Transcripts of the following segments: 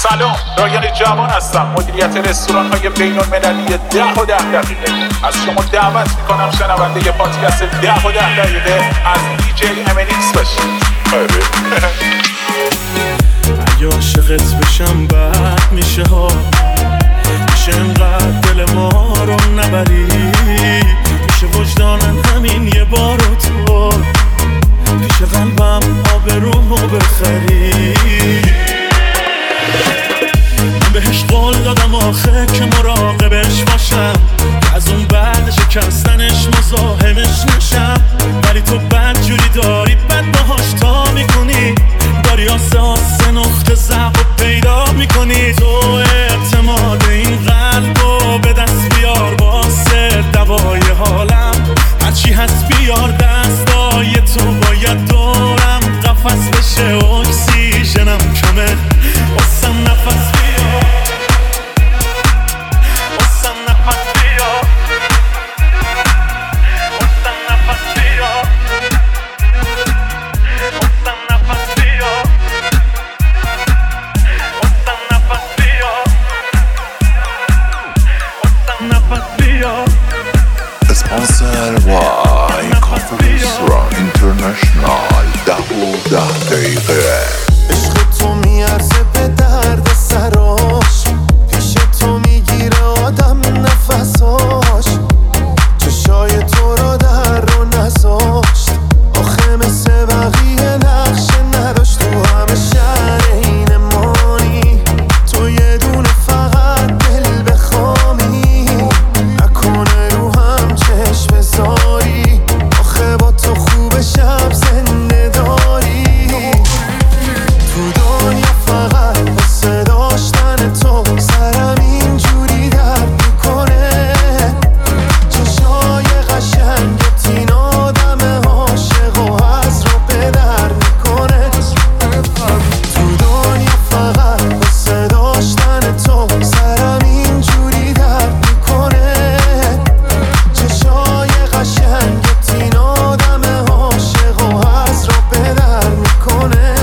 سلام، رایان جوان هستم، مدیریت رستوران‌های بین‌المللی 10 و 10 دقیقه. از شما دعوت میکنم شنونده پادکست 10 و 10 دقیقه از DJ MNX باشید. اگه عاشقت بشم بد میشه ها، میشه انقدر دل ما رو نبری، میشه وجدانم همین یه بار تو پیش قلبم آبرومو بخری. من بهش قول دادم آخه که مراقبش باشم، از اون بعد شکستنش مزاحمش نشم، ولی تو بد جوری داری بد باهاش تا میکنی، داری آسه نقطه ضعف رو پیدا میکنی. تو اعتماد این قلبو به دست بیار واسه دوای حالم، هرچی هست بیار دستای تو باید دورم قفس بشه، اکسیژنم کمه واسم نفس بیار، واسم نفس بیار، واسم نفس بیار، واسم نفس بیار، واسم نفس بیار، واسم نفس بیار. Sponsor by Coffee Restaurant International 10 دقیقه. عشق تو میارزه به درد سراش، پیش تو میگیره آدم نفساش، چشای تو رو در رو نذاشت، آخه مثل بقیه نقشه نداشت، تو همه شهر این مانی، تو یه دونه فقط دل بخوامی، نکنه رو هم چشم بذاری، آخه با تو خوب شب زنده داری. تو دنیا فقط واسه داشتن تو سرم اینجوری درد میکنه، چشای قشنگت این آدم عاشق و از رو به در میکنه. تو دنیا فقط واسه داشتن تو سرم اینجوری درد میکنه، چشای قشنگت این آدم عاشق و از رو به در میکنه.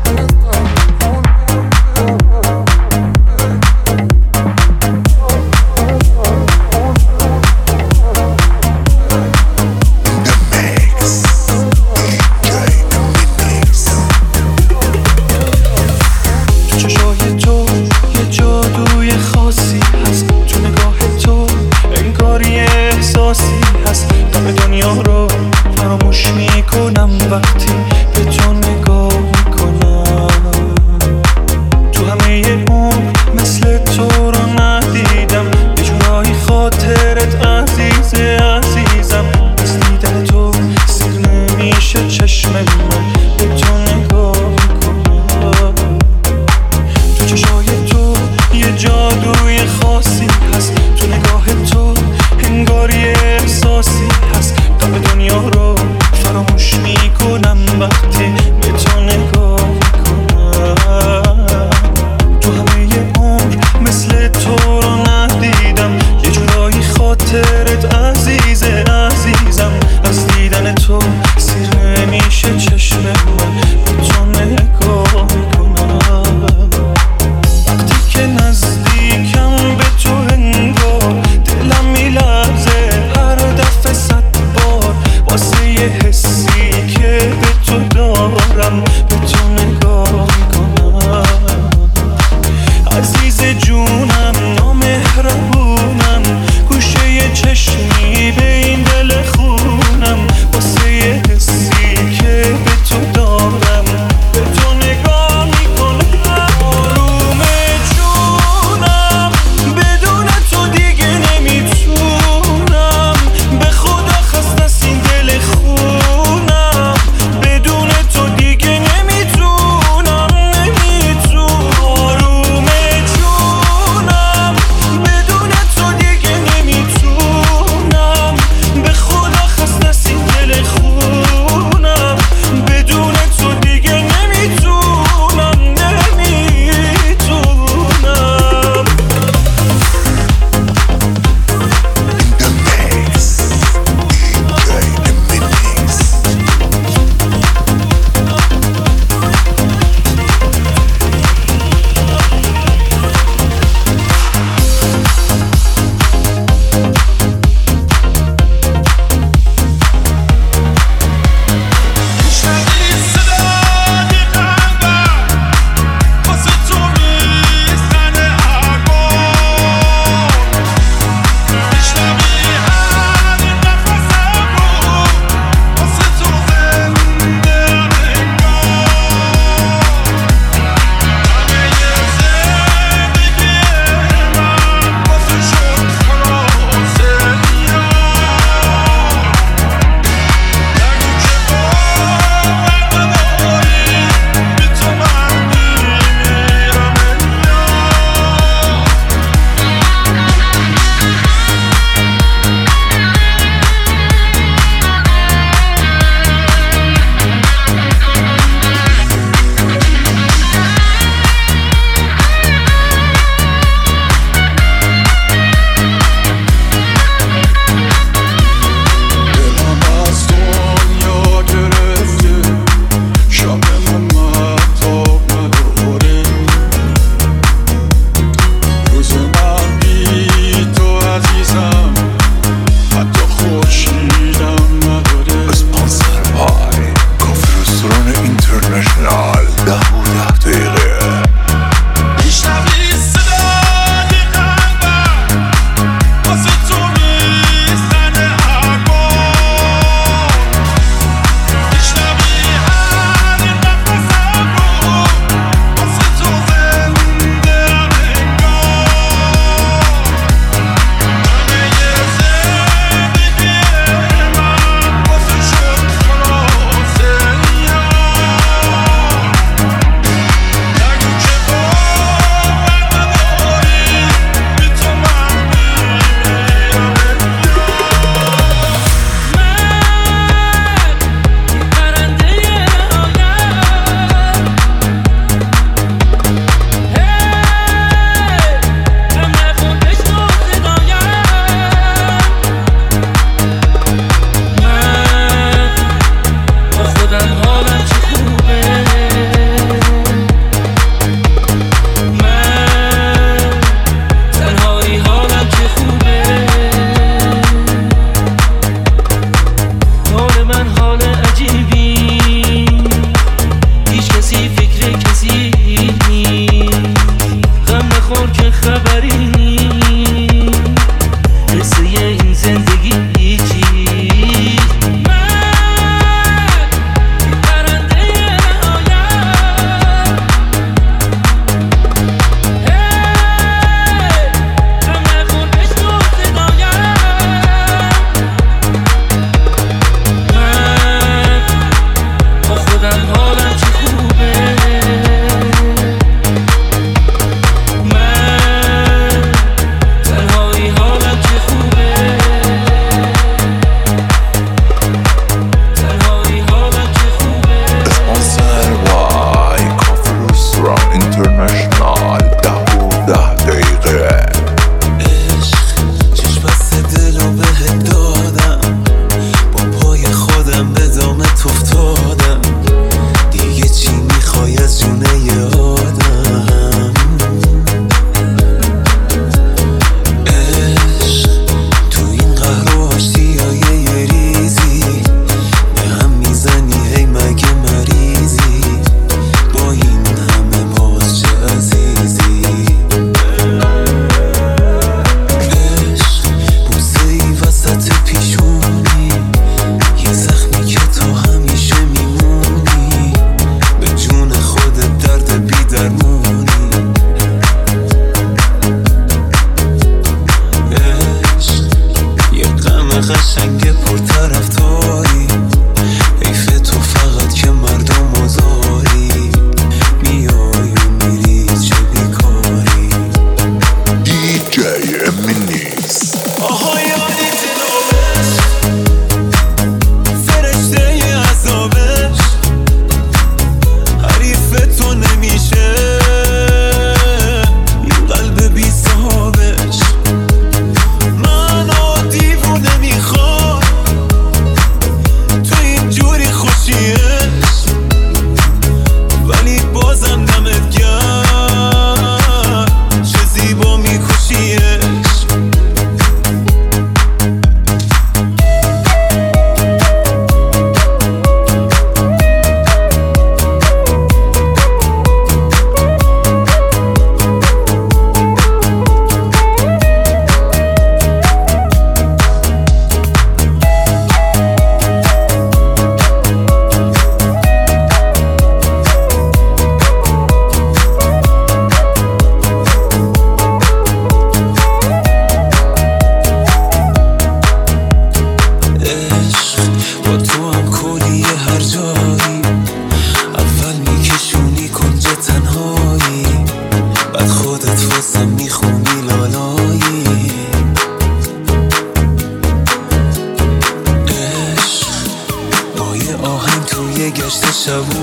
تو چشای تو یه جادوی خاصی هست، تو نگاه تو انگار یه احساسی هست، دم دنیا رو فراموش میکنم وقتی به تو نگاه میکنم. تو همه عمر مثل تو رو ندیدم، یه جورایی خاطرت عزیزه عزیزم، از دیدن تو سیر نمیشه چشم من به تو نگاه میکنم. تو چشای تو یه جادوی خاصی هست، تو نگاه تو انگار یه احساسی هست، دم دنیا رو فراموش میکنم وقتی به تو نگاه میکنم. تو همه عمر مثل تو رو ندیدم، یه جورایی خاطرت عزیزه عزیزم، از دیدن تو سیر نمیشه چشم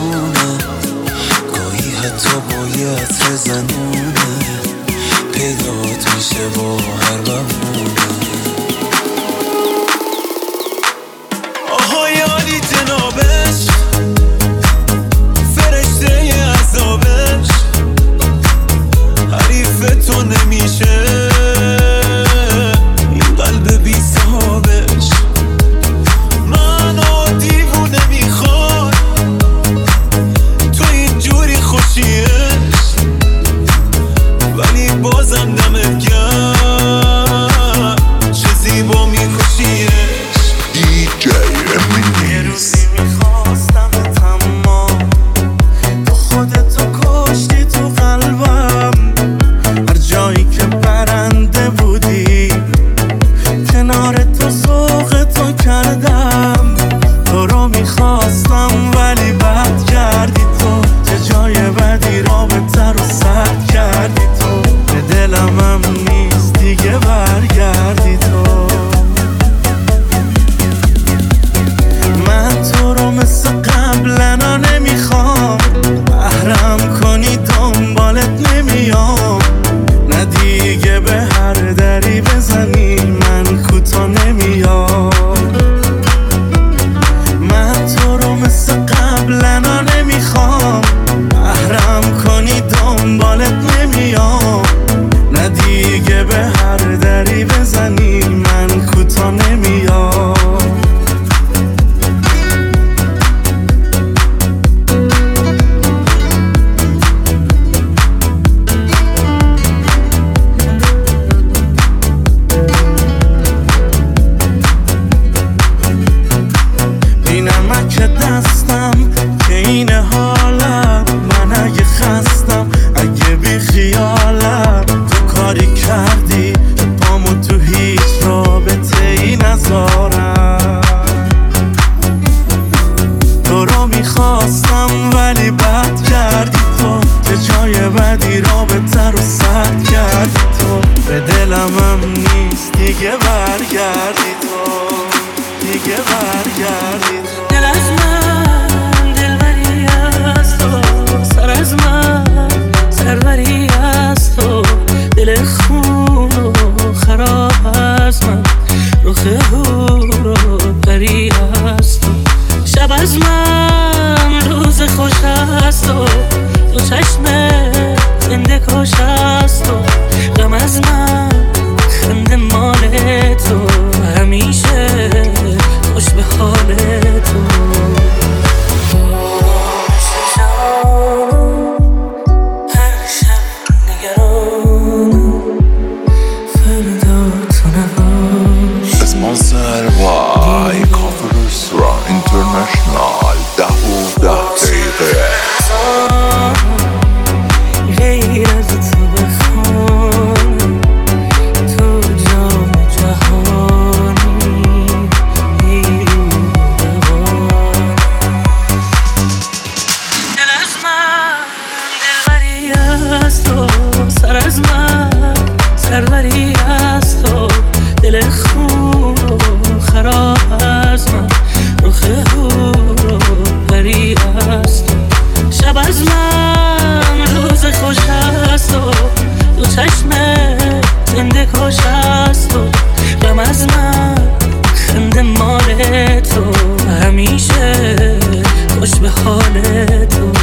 بمونه، گاهی حتی با یه عطر زنونه پیدات میشه با هر بهونه. آها یادی جنابش، فرشته ی عذابش، حریف تو نمیشه این قلب بی صحابش. منو دیوونه میخواد تو اینجوری خوشیش، ولی بازم دمت گرم چه زیبا میکشیش. DJ Eminis. یه روزی میخواستمت اما تو خودتو کشتی تو قلبم. هر جایی که برنده بودی کنار تو ذوقتو کردم. تو رو میخواستم ولی بد کردی تو، چه جای بدی رابطه رو سد کردی تو. به دلم هم نیست دیگه برگردی تو. من تو رو مثل قبلنا نمیخوام، محرم کنی دنبالت نمیام. نه دیگه به هر دری بزنی من کوتا نمیام. من تو رو مثل قبلنا نمیخوام، محرم کنی دنبالت نمیام. نه دیگه به هر دری بزنی من کوتا نمیام. که دستم که اینه حالم، من اگه خستم اگه بی خیالم. تو کاری کردی که پامو تو هیچ رابطه ای نذارم. تو رو میخواستم ولی بد کردی تو، که جای بدی رابطه رو سد کردی تو. به دلم هم نیست دیگه برگردی تو، دیگه برگردی تو. دل از من دلبری از تو، سر از من سروری از تو. دل خون و خراب از من، رخ هور و پری از تو. شب از من روز خوش از تو، تو چشم زنده کش از تو. غم از من خنده مال تو، همیشه خوش به حال تو. هر شب نگرانم فردا تو نباش. Sponsor by Coffee Restaurant International 10 دقیقه. غیر از تو بخوام تو جام جهانی ایرو دوان. دل از من دلبری از تو، سر از من سروری از تو. دل خون و خراب از من، رخ هور و پری از تو. شب از من روز خوش از تو، تو چشم زنده کش از تو. غم از من خنده مال تو، همیشه خوش به حال تو.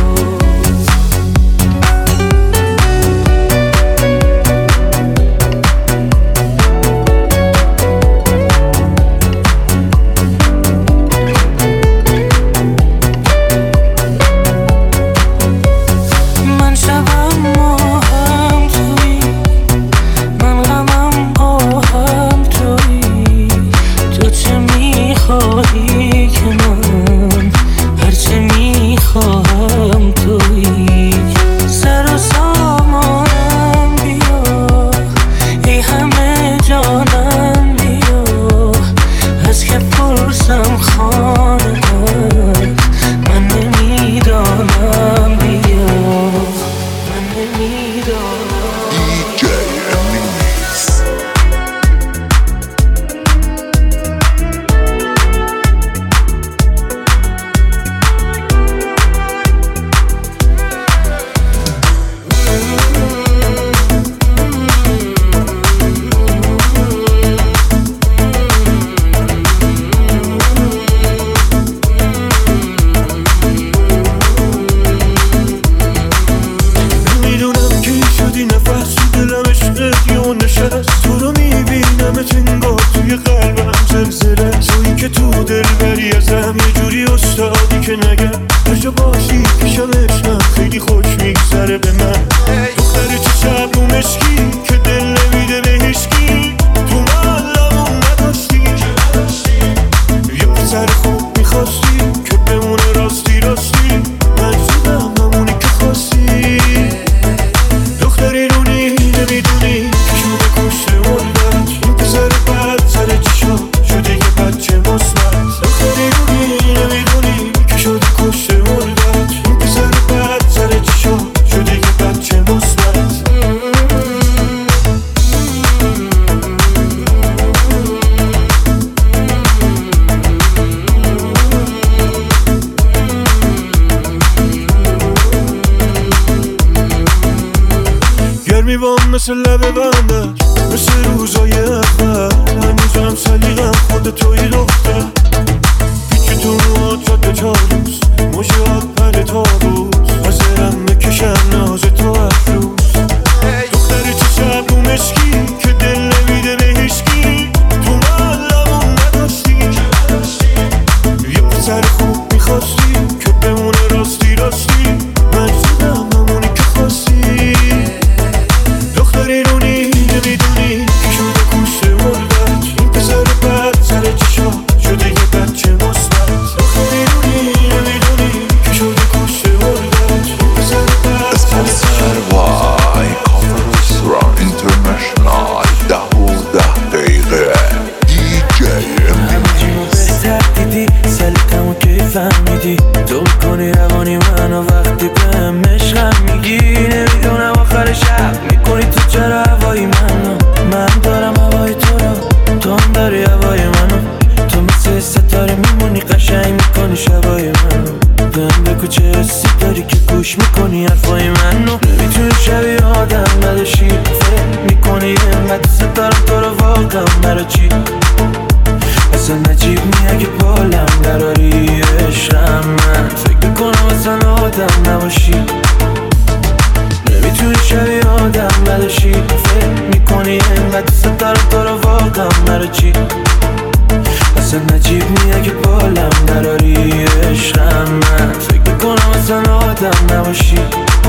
نمیبام مثل لبه بندت، مثل روزای اخر هنوزم سلیقم خود توی دختر. پیچی تو موهات جاده تاروز، موجه پر تابوز، حاضرم بکشم ناز تو افروز. دختری چه شب رو مشکی که دل نمیده به هیچکی، تو محلمون نداشتی یه پسر خوب میخواستی که بمونه راستی راستی، من شدم همونی که خواستی. دختری رونی نمیدونی که شده کوسه مردت، این پسر بد سر چشا شده یه بچه مثبت. دختری رونی نمیدونی که شده کوسه مردت، این پسر بد سر چشا. کافه رستوران اینترنشنال 10 دقیقه DJ امینی. دیدی سلیقمو که فهمیدی، تو میکنی روانی منو وقتی بهم عشقم میگی. نمیدونم آخر شب میکنی تو چرا هوای منو، من دارم هوای تو رو، تو هم داری هوای منو. تو مثل ستاره میمونی قشنگ میکنی شبای منو. بهم بگو چه حسی داری که گوش میکنی حرفای منو. نمیتونی شبیه آدم نداشی، فکر میکنی انقدر دوست دارم تو رو واقعا برا چی؟ اصلا نجیب میگه که بالم دراری عشقم، من فکر میکنم اصلا آدم نباشی. نمیتونی شبیه آدم نداشی، فکر میکنی انقدر دوست دارم تو رو واقعا برا چی؟ اصلا نجیب میگه که بالم دراری عشقم، من فکر میکنم اصلا آدم نباشی.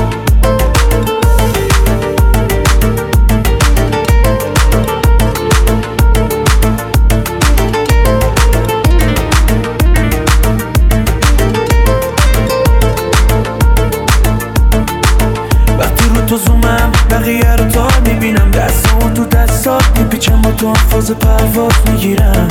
تو زومم بقیه رو تا میبینم، دستامو تو دستات میپیچم، با تو هم فاز پرواز میگیرم.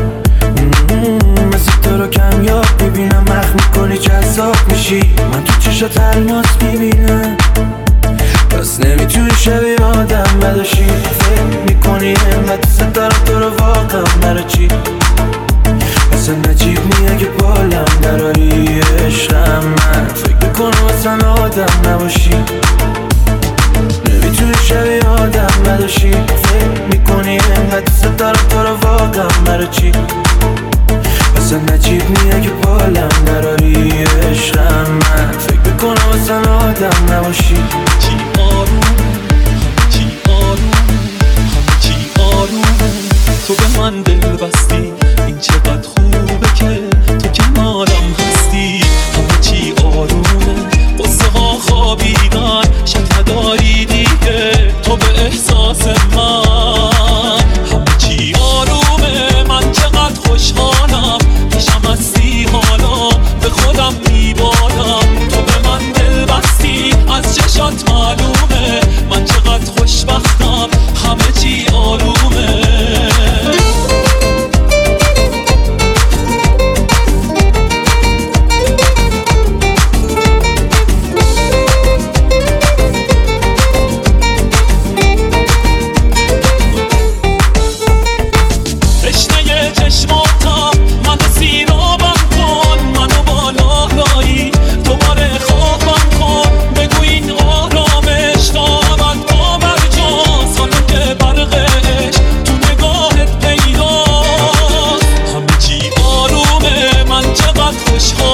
مثل تو رو کمیاب میبینم، مخ میکنی جذاب میشی، من تو چشات الماس میبینم. پس نمیتونی شبیه آدم بداشی، فکر میکنی انقدر دوست دارم تو رو واقعا برا چی؟ اصلا نجیب میگه که بالم دراری عشقم، من فکر میکنم اصلا آدم نباشی. نمیتونی شبیه آدم نداشی، فکر میکنی انقدر دوست دارم تو رو واقعا برا چی؟ اصلا نجیب میگه که بالم دراری عشقم، من فکر میکنم اصلا آدم نباشی. چی آروم، چی آروم، همه چی آرومه، تو به من دل بستی، این چقدر خوبه که تو کنارم هستی. همه چی آرومه، قصه ها خوابیدن، شک نداری دیگه تو به احساس من. همه چی آرومه، من چقدر خوشحالم، پیشم هستی حالا به خودم میبالم. تو به من دل بستی، از چشات معلومه، من چقدر خوشبختم، همه چی آرومه. خوشحال